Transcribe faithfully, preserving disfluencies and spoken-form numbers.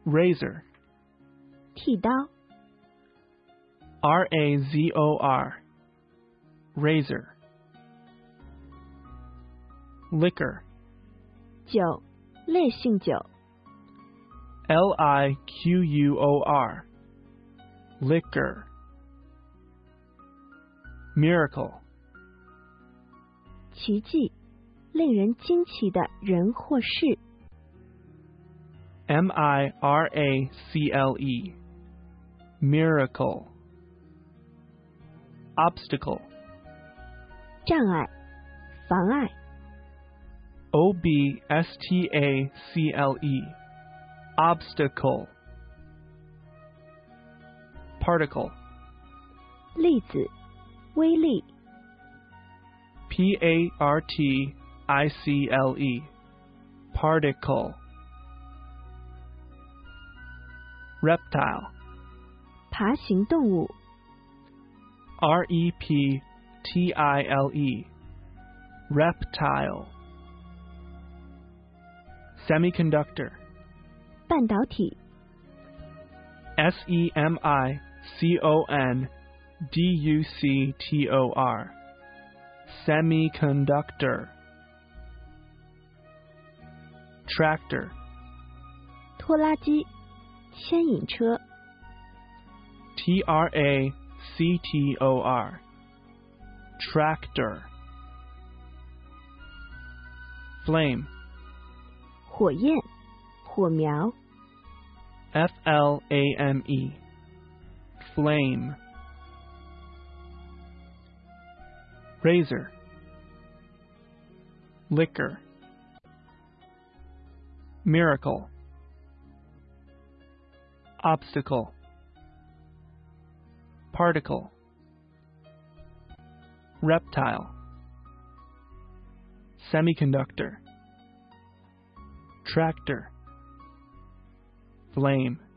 Razor. 剃刀 R A Z O R. Razor. Liquor. 酒类性酒 L I Q U O R. Liquor. Miracle. 奇迹令人惊奇的人或事 M I R A C L E. Miracle. Obstacle. 障碍妨碍 O B S T A C L E. Obstacle. Particle. 粒子微粒 P A R T I C L E. Particle. Reptile. 爬行动物 R E P T I L E. Reptile. Semiconductor. 半导体 S E M I C O N D U C T O R. Semiconductor. Tractor. 拖拉机牵引车 T R A C T O R. Tractor. Flame. 火焰火苗 F L A M E. Flame. Razor. Liquor. Miracle. Obstacle. Particle. Reptile. Semiconductor. Tractor. Flame.